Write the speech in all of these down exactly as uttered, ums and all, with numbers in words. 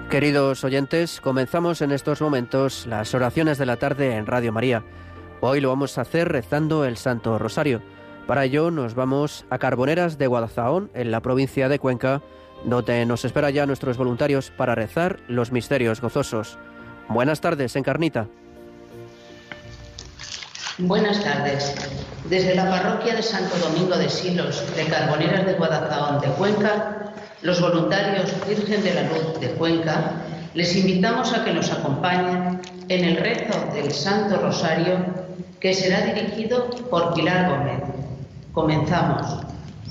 Queridos oyentes, comenzamos en estos momentos las oraciones de la tarde en Radio María. Hoy lo vamos a hacer rezando el Santo Rosario. Para ello nos vamos a Carboneras de Guadalzahón, en la provincia de Cuenca, donde nos espera ya nuestros voluntarios para rezar los misterios gozosos. Buenas tardes, Encarnita. Buenas tardes. Desde la parroquia de Santo Domingo de Silos, de Carboneras de Guadalzahón de Cuenca, los voluntarios Virgen de la Luz de Cuenca, les invitamos a que nos acompañen en el rezo del Santo Rosario, que será dirigido por Pilar Gómez. Comenzamos.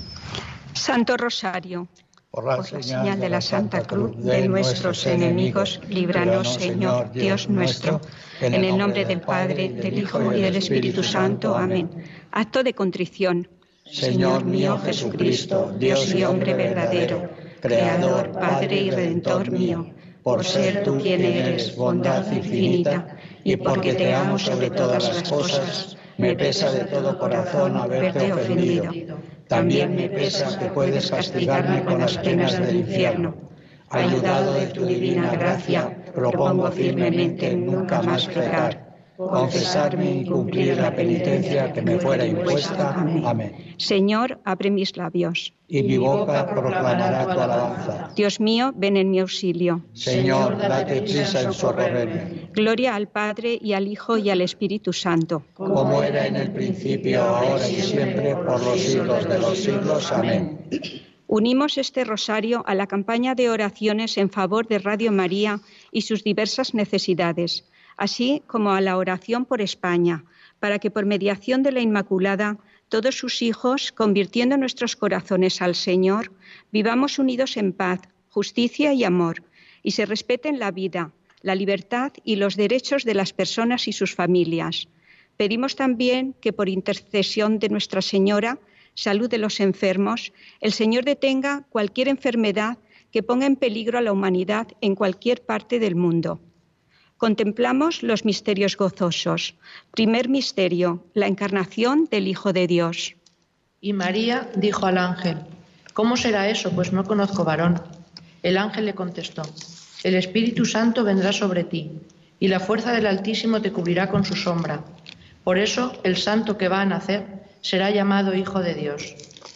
Santo Rosario, por la, por la señal de la Santa Cruz de nuestros enemigos, líbranos, Señor, Dios nuestro, en el nombre del Padre, del Hijo y del Espíritu Santo. Amén. Acto de contrición. Señor mío Jesucristo, Dios y hombre verdadero, Creador, Padre y Redentor mío, por ser tú quien eres, bondad infinita, y porque te amo sobre todas las cosas, me pesa de todo corazón haberte ofendido. También me pesa que puedes castigarme con las penas del infierno. Ayudado de tu divina gracia, propongo firmemente nunca más pecar, confesarme y cumplir la penitencia que me fuera impuesta. Amén. Amén. Señor, abre mis labios, y mi boca proclamará tu alabanza. Dios mío, ven en mi auxilio. Señor, date prisa en socorrerme. Gloria al Padre, y al Hijo, y al Espíritu Santo. Como era en el principio, ahora y siempre, por los siglos de los siglos. Amén. Unimos este rosario a la campaña de oraciones en favor de Radio María y sus diversas necesidades, así como a la oración por España, para que por mediación de la Inmaculada, todos sus hijos, convirtiendo nuestros corazones al Señor, vivamos unidos en paz, justicia y amor, y se respeten la vida, la libertad y los derechos de las personas y sus familias. Pedimos también que por intercesión de Nuestra Señora, salud de los enfermos, el Señor detenga cualquier enfermedad que ponga en peligro a la humanidad en cualquier parte del mundo. Contemplamos los misterios gozosos. Primer misterio, la encarnación del Hijo de Dios. Y María dijo al ángel: ¿Cómo será eso? Pues no conozco varón. El ángel le contestó: El Espíritu Santo vendrá sobre ti, y la fuerza del Altísimo te cubrirá con su sombra. Por eso el santo que va a nacer será llamado Hijo de Dios.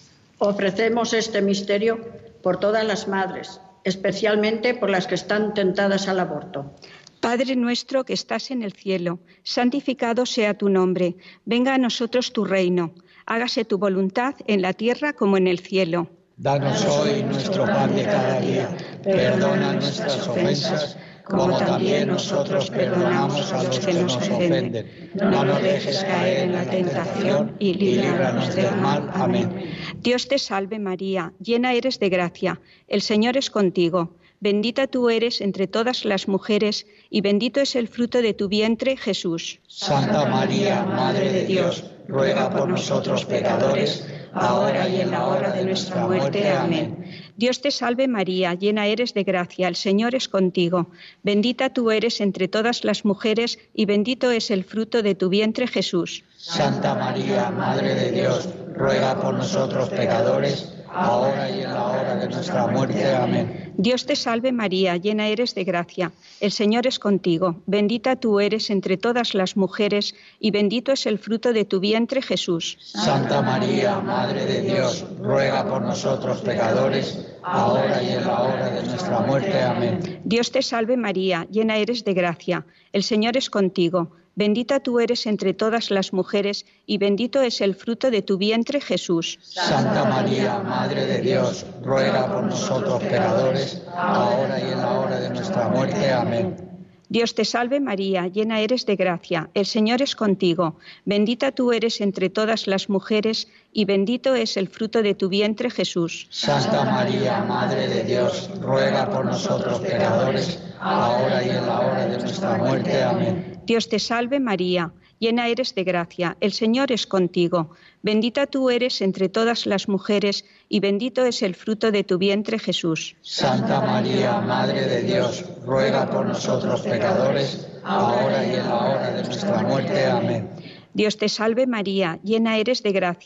Ofrecemos este misterio por todas las madres, especialmente por las que están tentadas al aborto. Padre nuestro que estás en el cielo, santificado sea tu nombre. Venga a nosotros tu reino. Hágase tu voluntad en la tierra como en el cielo. Danos hoy nuestro pan de cada día. Perdona nuestras ofensas, como también nosotros perdonamos a los que nos ofenden. No nos dejes caer en la tentación y líbranos del mal. Amén. Dios te salve María, llena eres de gracia. El Señor es contigo. Bendita tú eres entre todas las mujeres, y bendito es el fruto de tu vientre, Jesús. Santa María, Madre de Dios, ruega por nosotros pecadores, ahora y en la hora de nuestra muerte. Amén. Dios te salve María, llena eres de gracia, el Señor es contigo. Bendita tú eres entre todas las mujeres, y bendito es el fruto de tu vientre, Jesús. Santa María, Madre de Dios, ruega por nosotros pecadores, ahora y en la hora de nuestra muerte. Amén. Dios te salve María, llena eres de gracia, el Señor es contigo, bendita tú eres entre todas las mujeres, y bendito es el fruto de tu vientre, Jesús. Santa María, Madre de Dios, ruega por nosotros pecadores, ahora y en la hora de nuestra muerte. Amén. Dios te salve María, llena eres de gracia, el Señor es contigo, bendita tú eres entre todas las mujeres, y bendito es el fruto de tu vientre, Jesús. Santa María, Madre de Dios, ruega por nosotros pecadores, ahora y en la hora de nuestra muerte. Amén. Dios te salve María, llena eres de gracia, el Señor es contigo, bendita tú eres entre todas las mujeres, y bendito es el fruto de tu vientre, Jesús. Santa María, Madre de Dios, ruega por nosotros pecadores, ahora y en la hora de nuestra muerte. Amén. Dios te salve María, llena eres de gracia, el Señor es contigo, bendita tú eres entre todas las mujeres, y bendito es el fruto de tu vientre, Jesús. Santa María, Madre de Dios, ruega por nosotros pecadores, ahora y en la hora de nuestra muerte. Amén. Dios te salve María, llena eres de gracia,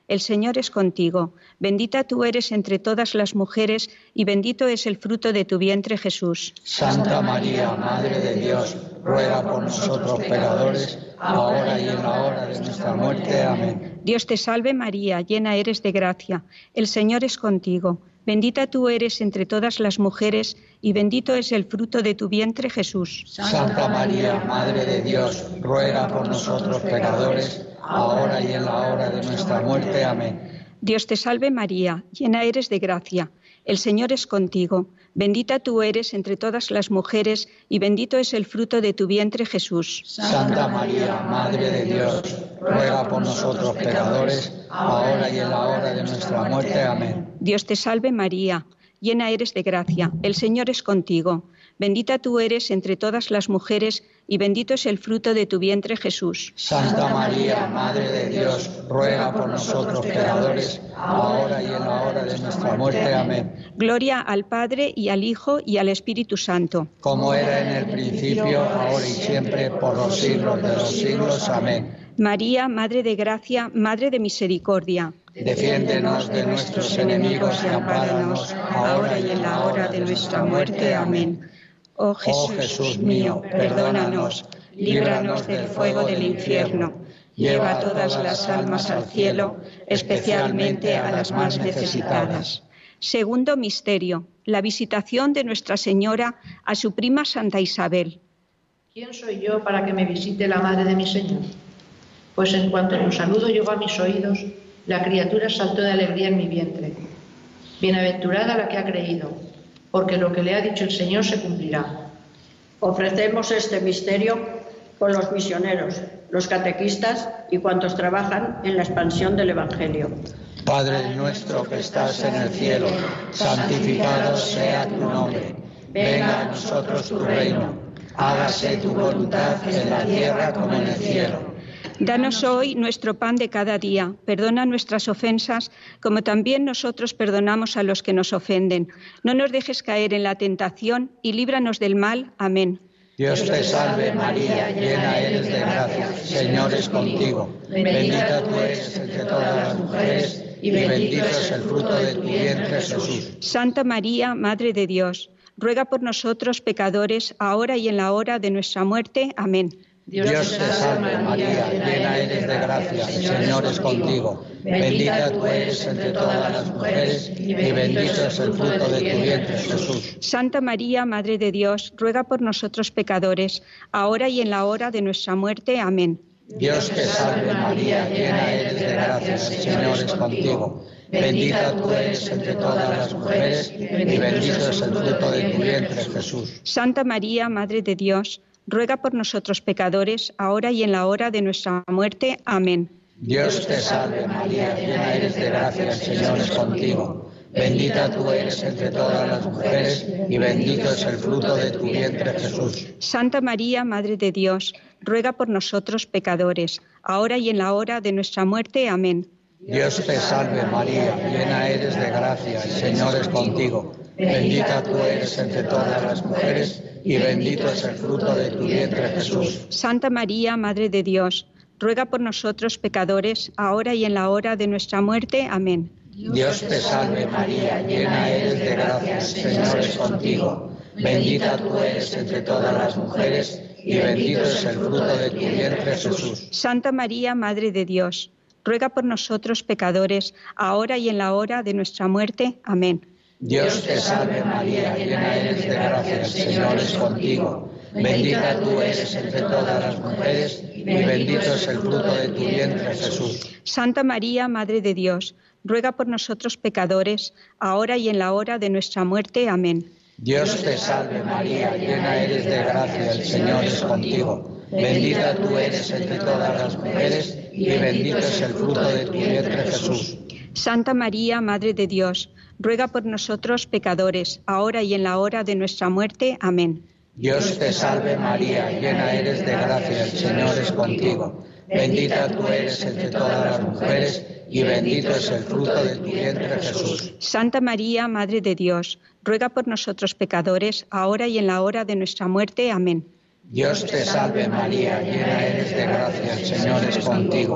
el Señor es contigo. Bendita tú eres entre todas las mujeres y bendito es el fruto de tu vientre, Jesús. Santa María, Madre de Dios, ruega por nosotros pecadores, ahora y en la hora de nuestra muerte. Amén. Dios te salve María, llena eres de gracia. El Señor es contigo. Bendita tú eres entre todas las mujeres y bendito es el fruto de tu vientre, Jesús. Santa María, Madre de Dios, ruega por nosotros pecadores, ahora y en la hora de nuestra muerte. Amén. Dios te salve María, llena eres de gracia. El Señor es contigo. Bendita tú eres entre todas las mujeres y bendito es el fruto de tu vientre, Jesús. Santa María, Madre de Dios, ruega por nosotros pecadores, ahora y en la hora de nuestra muerte. Amén. Dios te salve María, llena eres de gracia. El Señor es contigo. Bendita tú eres entre todas las mujeres y bendito es el fruto de tu vientre, Jesús. Santa María, Madre de Dios, ruega por nosotros pecadores, ahora y en la hora de nuestra muerte. Amén. Gloria al Padre y al Hijo y al Espíritu Santo. Como era en el principio, ahora y siempre, por los siglos de los siglos. Amén. María, Madre de Gracia, Madre de Misericordia. Defiéndenos de nuestros enemigos y ampáranos, ahora y en la hora de nuestra muerte. Amén. Oh Jesús, oh Jesús mío, perdónanos, líbranos del fuego del infierno, lleva a todas las almas al cielo, especialmente a las más necesitadas. Segundo misterio, la visitación de Nuestra Señora a su prima Santa Isabel. ¿Quién soy yo para que me visite la madre de mi Señor? Pues en cuanto un saludo llegó a mis oídos, la criatura saltó de alegría en mi vientre. Bienaventurada la que ha creído, porque lo que le ha dicho el Señor se cumplirá. Ofrecemos este misterio por los misioneros, los catequistas y cuantos trabajan en la expansión del Evangelio. Padre nuestro que estás en el cielo, santificado sea tu nombre. Venga a nosotros tu reino. Hágase tu voluntad en la tierra como en el cielo. Danos hoy nuestro pan de cada día. Perdona nuestras ofensas, como también nosotros perdonamos a los que nos ofenden. No nos dejes caer en la tentación y líbranos del mal. Amén. Dios te salve María, llena eres de gracia, Señor es contigo. Bendita tú eres entre todas las mujeres y bendito es el fruto de tu vientre, Jesús. Santa María, Madre de Dios, ruega por nosotros pecadores, ahora y en la hora de nuestra muerte. Amén. Dios te salve María, llena eres de gracia, el Señor es contigo. Bendita tú eres entre todas las mujeres y bendito es el fruto de tu vientre, Jesús. Santa María, Madre de Dios, ruega por nosotros pecadores, ahora y en la hora de nuestra muerte. Amén. Dios te salve María, llena eres de gracia, el Señor es contigo. Bendita tú eres entre todas las mujeres y bendito es el fruto de tu vientre, Jesús. Santa María, Madre de Dios, ruega por nosotros pecadores, ahora y en la hora de nuestra muerte. Amén. Dios te salve María, llena eres de gracia, el Señor es contigo. Bendita tú eres entre todas las mujeres y bendito es el fruto de tu vientre, Jesús. Santa María, Madre de Dios, ruega por nosotros pecadores, ahora y en la hora de nuestra muerte. Amén. Dios te salve María, llena eres de gracia, el Señor es contigo. Bendita tú eres entre todas las mujeres y bendito es el fruto de tu vientre, Jesús. Santa María, Madre de Dios, ruega por nosotros pecadores, ahora y en la hora de nuestra muerte. Amén. Dios te salve María, llena eres de gracia, el Señor es contigo. Bendita tú eres entre todas las mujeres y bendito es el fruto de tu vientre, Jesús. Santa María, Madre de Dios, ruega por nosotros pecadores, ahora y en la hora de nuestra muerte. Amén. Dios te salve María, llena eres de gracia, el Señor es contigo. Bendita tú eres entre todas las mujeres y bendito es el fruto de tu vientre, Jesús. Santa María, Madre de Dios, ruega por nosotros pecadores, ahora y en la hora de nuestra muerte. Amén. Dios te salve María, llena eres de gracia, el Señor es contigo. Bendita tú eres entre todas las mujeres y bendito es el fruto de tu vientre, Jesús. Santa María, Madre de Dios, ruega por nosotros pecadores, ahora y en la hora de nuestra muerte. Amén. Dios te salve María, llena eres de gracia, el Señor es contigo. Bendita tú eres entre todas las mujeres y bendito es el fruto de tu vientre, Jesús. Santa María, Madre de Dios, ruega por nosotros pecadores, ahora y en la hora de nuestra muerte. Amén. Dios te salve María, llena eres de gracia, el Señor es contigo.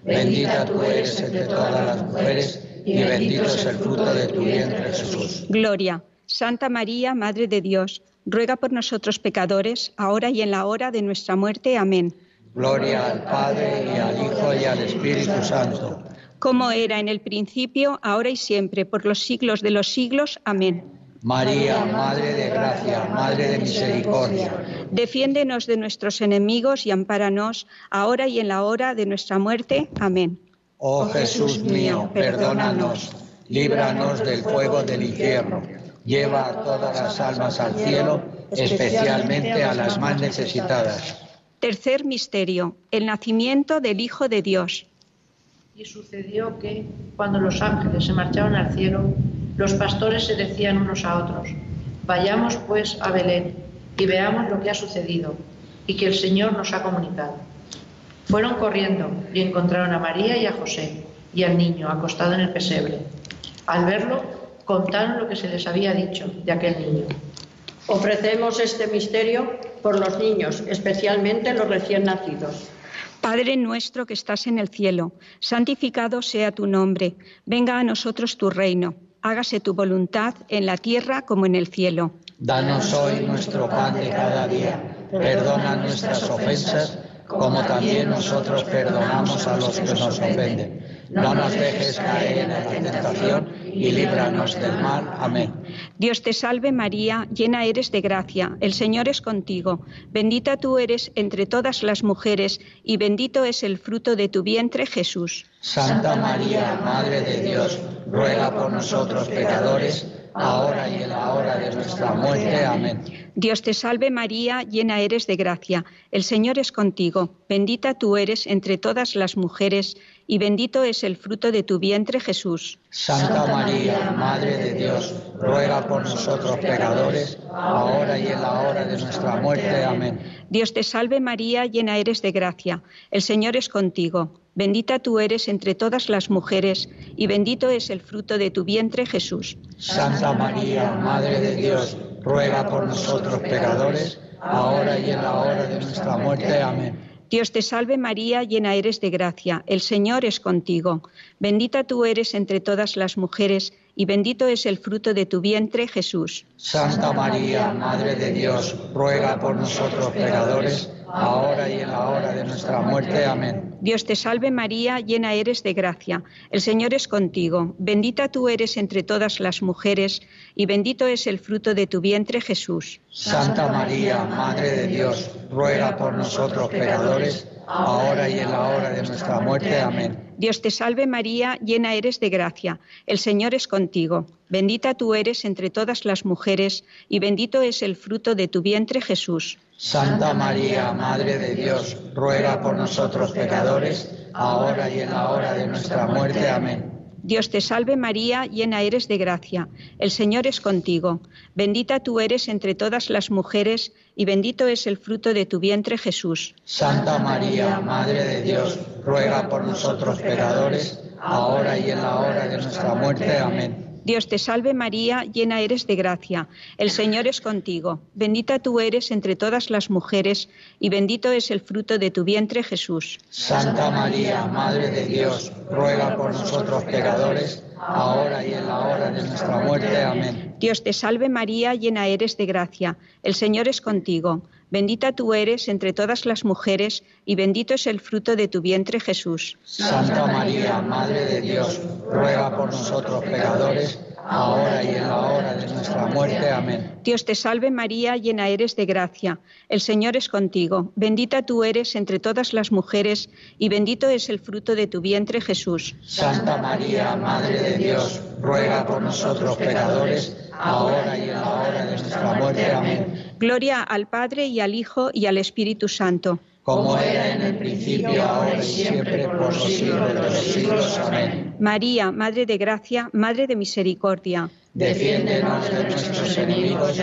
bendita tú eres entre todas las mujeres, y bendito es el fruto de tu vientre, Jesús. Gloria. Santa María, Madre de Dios, ruega por nosotros pecadores, ahora y en la hora de nuestra muerte. Amén. Gloria al Padre, y al Hijo, y al Espíritu Santo. Como era en el principio, ahora y siempre, por los siglos de los siglos. Amén. María, Madre de Gracia, Madre de Misericordia, defiéndenos de nuestros enemigos y ampáranos, ahora y en la hora de nuestra muerte. Amén. Oh Jesús mío, perdónanos, líbranos del fuego del infierno, lleva a todas las almas al cielo, especialmente a las más necesitadas. Tercer misterio, el nacimiento del Hijo de Dios. Y sucedió que, cuando los ángeles se marcharon al cielo, los pastores se decían unos a otros: vayamos pues a Belén y veamos lo que ha sucedido y que el Señor nos ha comunicado. Fueron corriendo y encontraron a María y a José y al niño acostado en el pesebre. Al verlo, contaron lo que se les había dicho de aquel niño. Ofrecemos este misterio por los niños, especialmente los recién nacidos. Padre nuestro que estás en el cielo, santificado sea tu nombre. Venga a nosotros tu reino. Hágase tu voluntad en la tierra como en el cielo. Danos hoy nuestro pan de cada día. Perdona nuestras ofensas, como también nosotros perdonamos a los que nos ofenden. No nos dejes caer en la tentación y líbranos del mal. Amén. Dios te salve María, llena eres de gracia, el Señor es contigo. Bendita tú eres entre todas las mujeres y bendito es el fruto de tu vientre, Jesús. Santa María, Madre de Dios, ruega por nosotros pecadores, ahora y en la hora de nuestra muerte. Amén. Dios te salve María, llena eres de gracia, el Señor es contigo. Bendita tú eres entre todas las mujeres y bendito es el fruto de tu vientre, Jesús. Santa María, Madre de Dios, ruega por nosotros pecadores, ahora y en la hora de nuestra muerte. Amén. Dios te salve María, llena eres de gracia, el Señor es contigo. Bendita tú eres entre todas las mujeres y bendito es el fruto de tu vientre, Jesús. Santa María, Madre de Dios, ruega por nosotros pecadores, ahora y en la hora de nuestra muerte. Amén. Dios te salve María, llena eres de gracia, el Señor es contigo. Bendita tú eres entre todas las mujeres y bendito es el fruto de tu vientre, Jesús. Santa María, Madre de Dios, ruega por nosotros pecadores, ahora y en la hora de nuestra muerte. Amén. Dios te salve María, llena eres de gracia, el Señor es contigo. Bendita tú eres entre todas las mujeres y bendito es el fruto de tu vientre, Jesús. Santa María, Madre de Dios, ruega por nosotros pecadores, ahora y en la hora de nuestra muerte. Amén. Dios te salve María, llena eres de gracia, el Señor es contigo. Bendita tú eres entre todas las mujeres y bendito es el fruto de tu vientre, Jesús. Santa María, Madre de Dios, ruega por nosotros pecadores, ahora y en la hora de nuestra muerte. Amén. Dios te salve María, llena eres de gracia, el Señor es contigo. Bendita tú eres entre todas las mujeres y bendito es el fruto de tu vientre, Jesús. Santa María, Madre de Dios, ruega por nosotros pecadores, ahora y en la hora de nuestra muerte. Amén. Dios te salve María, llena eres de gracia, el Señor es contigo. Bendita tú eres entre todas las mujeres y bendito es el fruto de tu vientre, Jesús. Santa María, Madre de Dios, ruega por nosotros pecadores, ahora y en la hora de nuestra muerte. Amén. Dios te salve María, llena eres de gracia, el Señor es contigo. Bendita tú eres entre todas las mujeres y bendito es el fruto de tu vientre, Jesús. Santa María, Madre de Dios, ruega por nosotros pecadores, ahora y en la hora de nuestra muerte. Amén. Dios te salve María, llena eres de gracia, el Señor es contigo. Bendita tú eres entre todas las mujeres y bendito es el fruto de tu vientre, Jesús. Santa María, Madre de Dios, ruega por nosotros pecadores, ahora y en la hora de nuestra muerte. Amén. Gloria al Padre y al Hijo y al Espíritu Santo. Como era en el principio, ahora y siempre, por los siglos de los siglos. Amén. María, Madre de Gracia, Madre de Misericordia, defiéndenos de nuestros enemigos.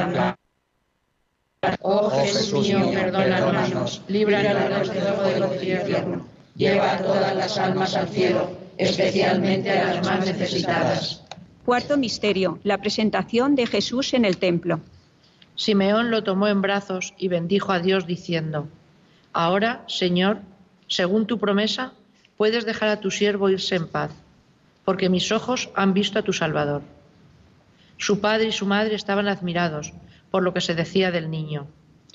Oh Jesús mío, perdónanos, líbranos del fuego del infierno, lleva a todas las almas al cielo, especialmente a las más necesitadas. Cuarto misterio, la presentación de Jesús en el templo. Simeón lo tomó en brazos y bendijo a Dios diciendo: Ahora, Señor, según tu promesa, puedes dejar a tu siervo irse en paz, porque mis ojos han visto a tu Salvador. Su padre y su madre estaban admirados por lo que se decía del niño.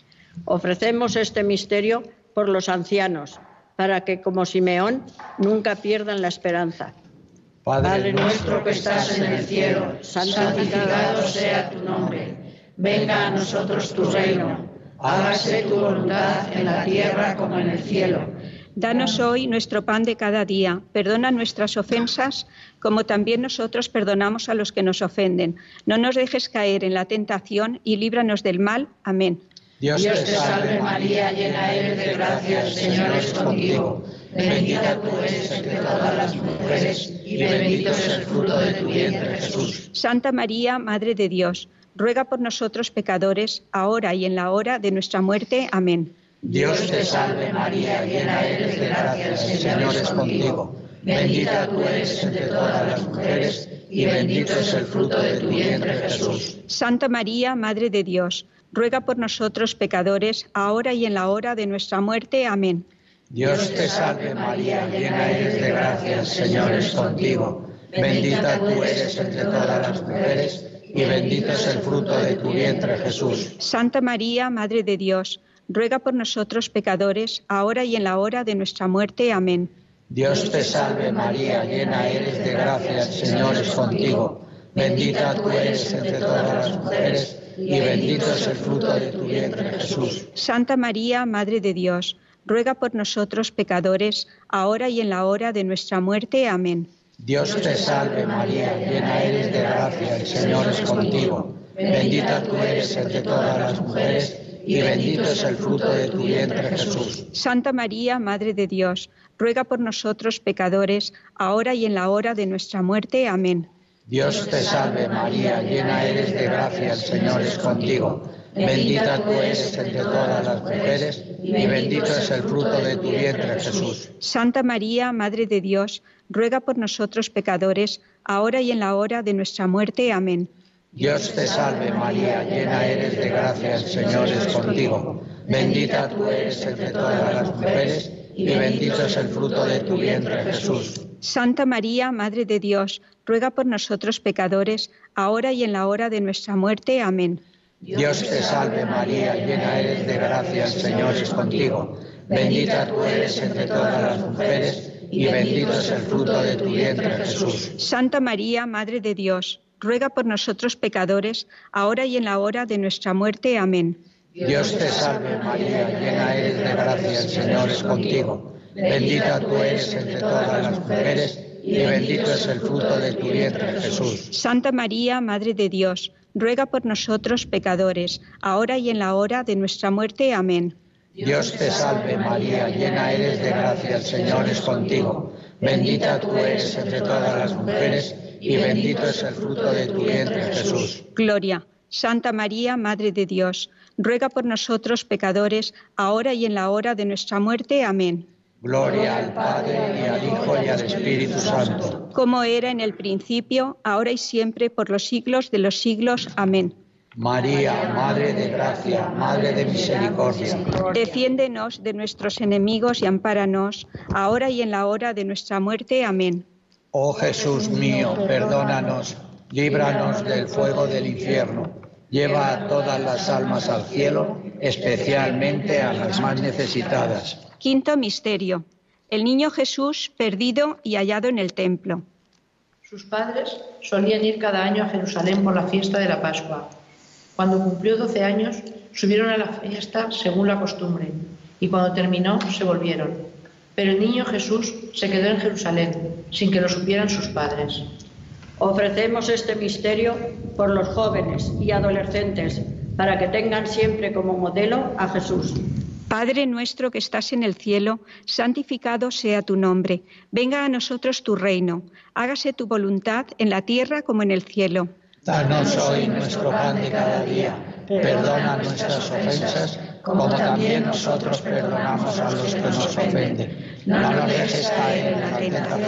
Ofrecemos este misterio por los ancianos, para que, como Simeón, nunca pierdan la esperanza. Padre nuestro que estás en el cielo, santificado sea tu nombre. Venga a nosotros tu reino. Hágase tu voluntad en la tierra como en el cielo. Danos hoy nuestro pan de cada día. Perdona nuestras ofensas, como también nosotros perdonamos a los que nos ofenden. No nos dejes caer en la tentación y líbranos del mal. Amén. Dios te salve María, llena eres de gracia, el Señor es contigo. Bendita tú eres entre todas las mujeres y bendito es el fruto de tu vientre, Jesús. Santa María, Madre de Dios, ruega por nosotros pecadores, ahora y en la hora de nuestra muerte. Amén. Dios te salve María, llena eres de gracia, el Señor es contigo. Bendita tú eres entre todas las mujeres y bendito es el fruto de tu vientre, Jesús. Santa María, Madre de Dios, ruega por nosotros pecadores, ahora y en la hora de nuestra muerte. Amén. Dios te salve María, llena eres de gracia, el Señor es contigo. Bendita tú eres entre todas las mujeres y bendito es el fruto de tu vientre, Jesús. Santa María, Madre de Dios, ruega por nosotros pecadores, ahora y en la hora de nuestra muerte. Amén. Dios te salve María, llena eres de gracia, el Señor es contigo. Bendita tú eres entre todas las mujeres y bendito es el fruto de tu vientre, Jesús. Santa María, Madre de Dios, ruega por nosotros pecadores, ahora y en la hora de nuestra muerte. Amén. Dios te salve María, llena eres de gracia, el Señor es contigo. Bendita tú eres entre todas las mujeres y bendito es el fruto de tu vientre, Jesús. Santa María, Madre de Dios, ruega por nosotros pecadores, ahora y en la hora de nuestra muerte. Amén. Dios te salve María, llena eres de gracia, el Señor es contigo. Bendita tú eres entre todas las mujeres y bendito es el fruto de tu vientre, Jesús. Santa María, Madre de Dios, ruega por nosotros pecadores, ahora y en la hora de nuestra muerte. Amén. Dios te salve María, llena eres de gracia, el Señor es contigo. Bendita tú eres entre todas las mujeres y bendito es el fruto de tu vientre, Jesús. Santa María, Madre de Dios, ruega por nosotros pecadores, ahora y en la hora de nuestra muerte. Amén. Dios te salve María, llena eres de gracia, el Señor es contigo. Bendita tú eres entre todas las mujeres y bendito es el fruto de tu vientre, Jesús. Santa María, Madre de Dios, ruega por nosotros pecadores, ahora y en la hora de nuestra muerte. Amén. Dios te salve María, llena eres de gracia, el Señor es contigo. Bendita tú eres entre todas las mujeres y bendito es el fruto de tu vientre, Jesús. Santa María, Madre de Dios, ruega por nosotros pecadores, ahora y en la hora de nuestra muerte. Amén. Dios te salve María, llena eres de gracia, el Señor es contigo. Bendita tú eres entre todas las mujeres y bendito es el fruto de tu vientre, Jesús. Gloria. Santa María, Madre de Dios, ruega por nosotros pecadores, ahora y en la hora de nuestra muerte. Amén. Gloria al Padre, y al Hijo, y al Espíritu Santo. Como era en el principio, ahora y siempre, por los siglos de los siglos. Amén. María, Madre de gracia, Madre de misericordia. Defiéndenos de nuestros enemigos y ampáranos, ahora y en la hora de nuestra muerte. Amén. Oh Jesús mío, perdónanos, líbranos del fuego del infierno. Lleva a todas las almas al cielo, especialmente a las más necesitadas. Quinto misterio. El niño Jesús perdido y hallado en el templo. Sus padres solían ir cada año a Jerusalén por la fiesta de la Pascua. Cuando cumplió doce años, subieron a la fiesta según la costumbre, y cuando terminó, se volvieron. Pero el niño Jesús se quedó en Jerusalén, sin que lo supieran sus padres. Ofrecemos este misterio por los jóvenes y adolescentes, para que tengan siempre como modelo a Jesús. Padre nuestro que estás en el cielo, santificado sea tu nombre. Venga a nosotros tu reino. Hágase tu voluntad en la tierra como en el cielo. Danos hoy nuestro pan de cada día. Perdona nuestras ofensas, como también nosotros perdonamos a los que nos ofenden. No nos dejes caer en la tentación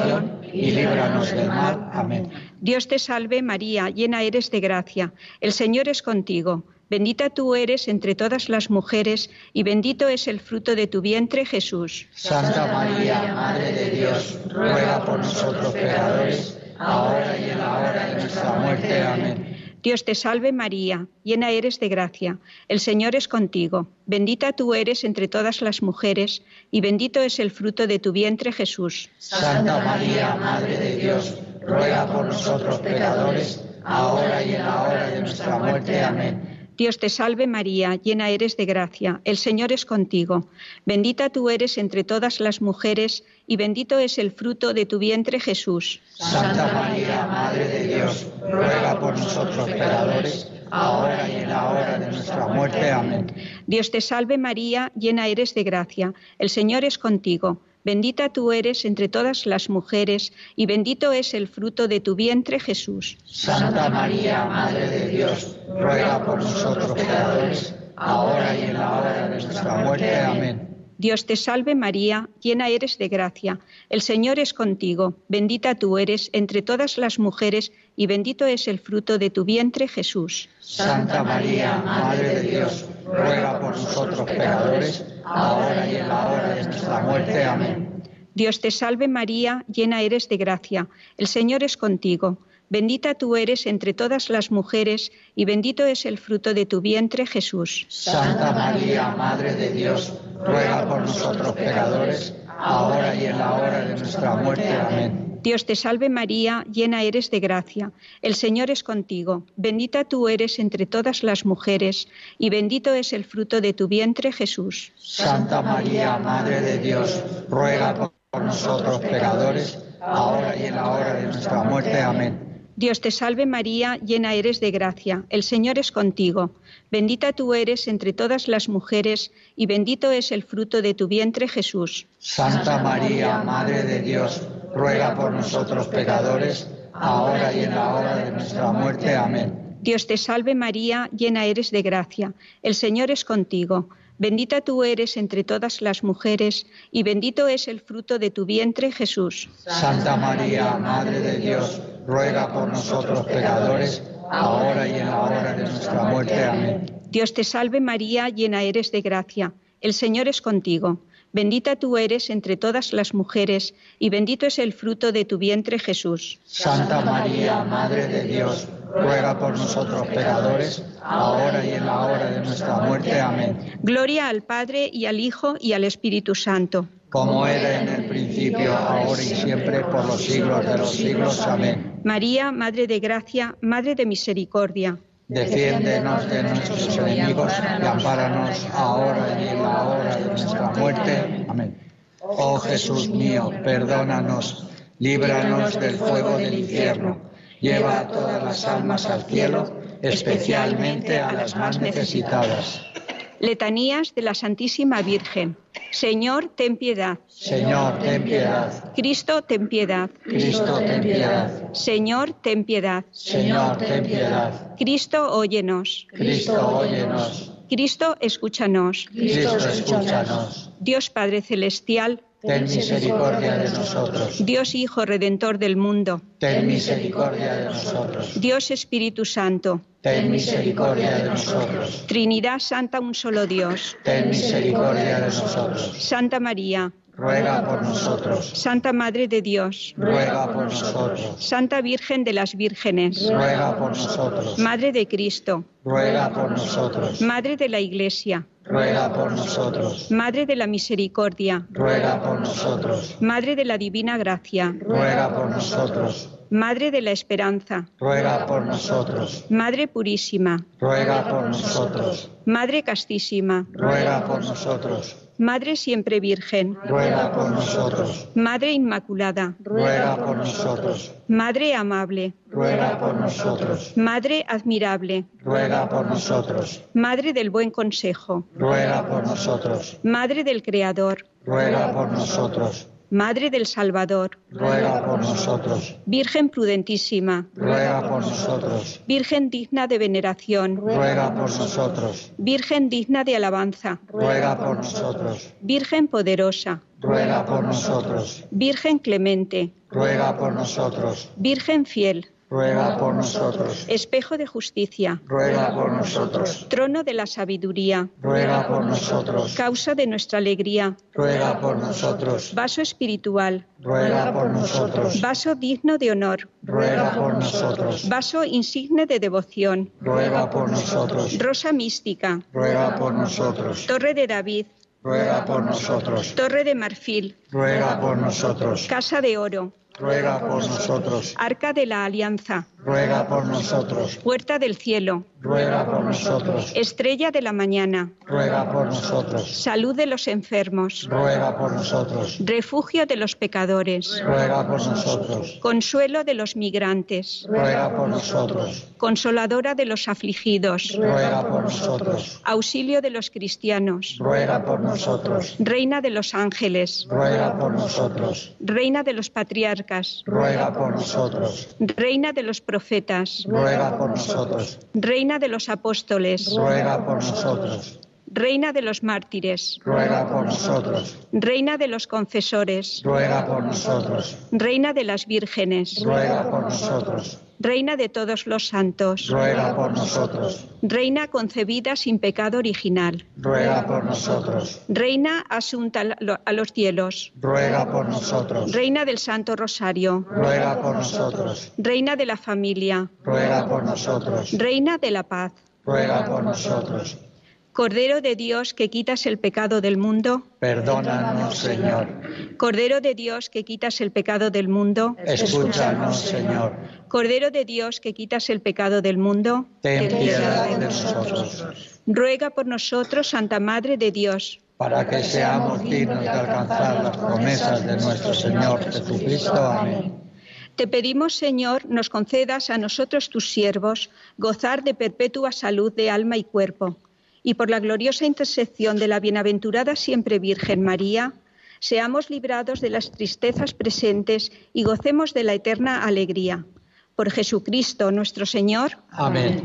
y líbranos del mal. Amén. Dios te salve María, llena eres de gracia, el Señor es contigo. Bendita tú eres entre todas las mujeres, y bendito es el fruto de tu vientre, Jesús. Santa María, Madre de Dios, ruega por nosotros pecadores, ahora y en la hora de nuestra muerte. Amén. Dios te salve María, llena eres de gracia, el Señor es contigo. Bendita tú eres entre todas las mujeres, y bendito es el fruto de tu vientre, Jesús. Santa María, Madre de Dios, ruega por nosotros pecadores, ahora y en la hora de nuestra muerte. Amén. Dios te salve María, llena eres de gracia, el Señor es contigo. Bendita tú eres entre todas las mujeres, y bendito es el fruto de tu vientre, Jesús. Santa María, Madre de Dios, ruega por nosotros pecadores, ahora y en la hora de nuestra muerte. Amén. Dios te salve María, llena eres de gracia, el Señor es contigo. Bendita tú eres entre todas las mujeres, y bendito es el fruto de tu vientre, Jesús. Santa María, Madre de Dios, ruega por nosotros pecadores, ahora y en la hora de nuestra muerte. Amén. Dios te salve María, llena eres de gracia, el Señor es contigo. Bendita tú eres entre todas las mujeres, y bendito es el fruto de tu vientre, Jesús. Santa María, Madre de Dios, ruega por nosotros pecadores, ahora y en la hora de nuestra muerte. Amén. Dios te salve María, llena eres de gracia, el Señor es contigo. Bendita tú eres entre todas las mujeres, y bendito es el fruto de tu vientre, Jesús. Santa María, Madre de Dios, ruega por nosotros pecadores, ahora y en la hora de nuestra muerte. Amén. Dios te salve María, llena eres de gracia, el Señor es contigo. Bendita tú eres entre todas las mujeres, y bendito es el fruto de tu vientre, Jesús. Santa María, Madre de Dios, ruega por nosotros pecadores, ahora y en la hora de nuestra muerte. Amén. Dios te salve María, llena eres de gracia, el Señor es contigo. Bendita tú eres entre todas las mujeres, y bendito es el fruto de tu vientre, Jesús. Santa María, Madre de Dios, ruega por nosotros pecadores, ahora y en la hora de nuestra muerte. Amén. Dios te salve María, llena eres de gracia, el Señor es contigo. Bendita tú eres entre todas las mujeres, y bendito es el fruto de tu vientre, Jesús. Santa María, Madre de Dios, ruega por nosotros pecadores, ahora y en la hora de nuestra muerte. Amén. Dios te salve María, llena eres de gracia, el Señor es contigo. Bendita tú eres entre todas las mujeres, y bendito es el fruto de tu vientre, Jesús. Santa María, Madre de Dios, ruega por nosotros pecadores, ahora y en la hora de nuestra muerte. Amén. Gloria al Padre, y al Hijo, y al Espíritu Santo. Como era en el principio, ahora y siempre, por los siglos de los siglos. Amén. María, Madre de gracia, Madre de misericordia. Defiéndenos de nuestros enemigos y ampáranos ahora y en la hora de nuestra muerte. Amén. Oh Jesús mío, perdónanos, líbranos del fuego del infierno, lleva a todas las almas al cielo, especialmente a las más necesitadas. Letanías de la Santísima Virgen. Señor, ten piedad. Señor, ten piedad. Cristo, ten piedad. Cristo, ten piedad. Señor, ten piedad. Señor, ten piedad. Cristo, óyenos. Cristo, óyenos. Cristo, escúchanos. Cristo, escúchanos. Dios Padre Celestial, ten misericordia de nosotros. Dios Hijo Redentor del mundo, ten misericordia de nosotros. Dios Espíritu Santo, ten misericordia de nosotros. Trinidad Santa, un solo Dios. Ten misericordia de nosotros. Santa María, ruega por nosotros. Santa Madre de Dios, ruega por nosotros. Santa Virgen de las Vírgenes, ruega por nosotros. Madre de Cristo, ruega por nosotros. Madre de la Iglesia, ruega por nosotros. Madre de la Misericordia, ruega por nosotros. Madre de la Divina Gracia, ruega por nosotros. Madre de la Esperanza, ruega por nosotros. Madre Purísima, ruega por nosotros. Madre Castísima, ruega por nosotros. Madre Siempre Virgen, ruega por nosotros. Madre Inmaculada, ruega por nosotros. Madre Amable, ruega por nosotros. Madre Admirable, ruega por nosotros. Madre del Buen Consejo, ruega por nosotros. Madre del Creador, ruega por nosotros. Madre del Salvador, ruega por nosotros. Virgen prudentísima, ruega por nosotros. Virgen digna de veneración, ruega por nosotros. Virgen digna de alabanza, ruega por nosotros. Virgen poderosa, ruega por nosotros. Virgen clemente, ruega por nosotros. Virgen fiel, ruega por nosotros. Espejo de justicia, ruega por nosotros. Trono de la sabiduría, ruega por nosotros. Causa de nuestra alegría, ruega por nosotros. Vaso espiritual, ruega por nosotros. Vaso digno de honor, ruega por nosotros. Vaso insigne de devoción, ruega por nosotros. Rosa mística, ruega por nosotros. Torre de David, ruega por nosotros. Torre de marfil, ruega por nosotros. Casa de oro, ruega por nosotros. Arca de la alianza, ruega por nosotros. Puerta del cielo, ruega por nosotros. Estrella de la mañana, ruega por nosotros. Salud de los enfermos, ruega por nosotros. Refugio de los pecadores, ruega por nosotros. Consuelo de los migrantes, ruega por nosotros. Consoladora de los afligidos, ruega por nosotros. Auxilio de los cristianos, ruega por nosotros. Reina de los ángeles, ruega por nosotros. Reina de los patriarcas, ruega por nosotros. Reina de los profetas, ruega por nosotros. Reina de los apóstoles, ruega por nosotros. Reina de los mártires, ruega por nosotros. Reina de los confesores, ruega por nosotros. Reina de las vírgenes, ruega por nosotros. Reina de todos los santos, ruega por nosotros. Reina concebida sin pecado original, ruega por nosotros. Reina asunta a los cielos, ruega por nosotros. Reina del Santo Rosario, ruega por nosotros. Reina de la familia, ruega por nosotros. Reina de la paz, ruega por nosotros. Cordero de Dios que quitas el pecado del mundo, perdónanos, Señor. Cordero de Dios que quitas el pecado del mundo, escúchanos, Señor. Cordero de Dios que quitas el pecado del mundo, ten piedad de nosotros. Ruega por nosotros, Santa Madre de Dios, para que seamos dignos de alcanzar las promesas de nuestro Señor Jesucristo. Amén. Te pedimos, Señor, nos concedas a nosotros tus siervos gozar de perpetua salud de alma y cuerpo, y por la gloriosa intercesión de la bienaventurada siempre Virgen María, seamos librados de las tristezas presentes y gocemos de la eterna alegría. Por Jesucristo nuestro Señor. Amén.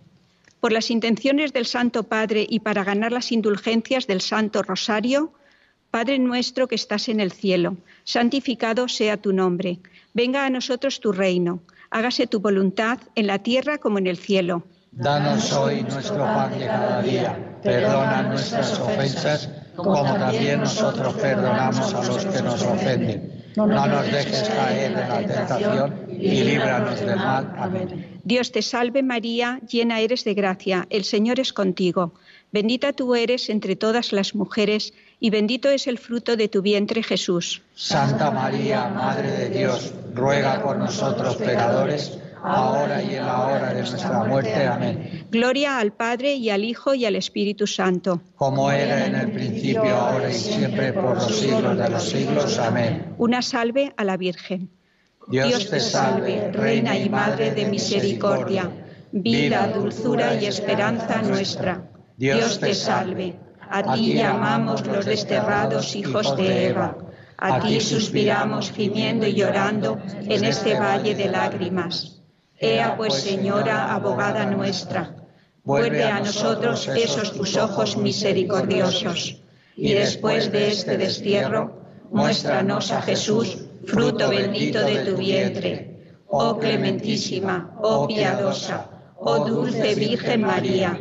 Por las intenciones del Santo Padre y para ganar las indulgencias del Santo Rosario, Padre nuestro que estás en el cielo, santificado sea tu nombre. Venga a nosotros tu reino. Hágase tu voluntad en la tierra como en el cielo. Danos hoy nuestro pan de cada día. Perdona nuestras ofensas, como también nosotros perdonamos a los que nos ofenden. No nos dejes caer en la tentación y líbranos del mal. Amén. Dios te salve María, llena eres de gracia, el Señor es contigo. Bendita tú eres entre todas las mujeres y bendito es el fruto de tu vientre, Jesús. Santa María, Madre de Dios, ruega por nosotros pecadores, ahora y en la hora de nuestra muerte. Amén. Gloria al Padre y al Hijo y al Espíritu Santo. Como era en el principio, ahora y siempre, por los siglos de los siglos. Amén. Una salve a la Virgen. Dios, Dios te salve, Reina y Madre de misericordia, vida, dulzura y esperanza nuestra. Dios te salve. A ti llamamos los desterrados hijos de Eva. A ti suspiramos gimiendo y llorando en este valle de lágrimas. Ea pues, Señora, abogada nuestra, vuelve a nosotros esos tus ojos misericordiosos, y después de este destierro, muéstranos a Jesús, fruto bendito de tu vientre. Oh clementísima, oh piadosa, oh dulce Virgen María,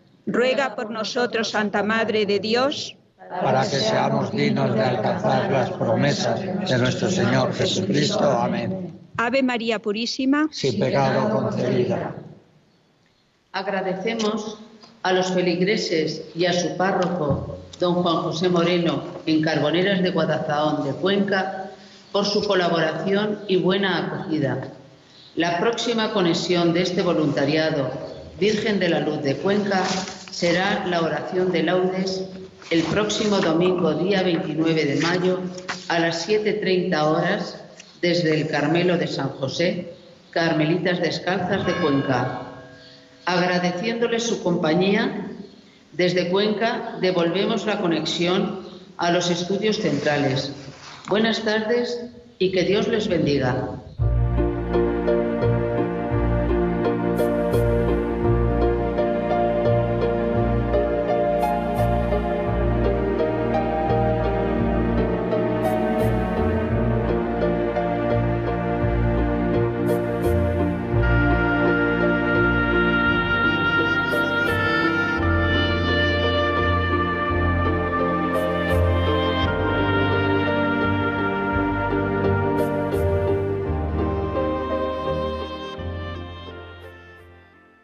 ruega por nosotros, Santa Madre de Dios, para que seamos dignos de alcanzar las promesas de nuestro Señor Jesucristo. Amén. Ave María Purísima, sin pecado concebida. Agradecemos a los feligreses y a su párroco, don Juan José Moreno, en Carboneras de Guadalzaón de Cuenca, por su colaboración y buena acogida. La próxima conexión de este voluntariado, Virgen de la Luz de Cuenca, será la oración de laudes el próximo domingo, día veintinueve de mayo, a las siete treinta horas, desde el Carmelo de San José, Carmelitas Descalzas de Cuenca. Agradeciéndoles su compañía, desde Cuenca devolvemos la conexión a los estudios centrales. Buenas tardes y que Dios les bendiga.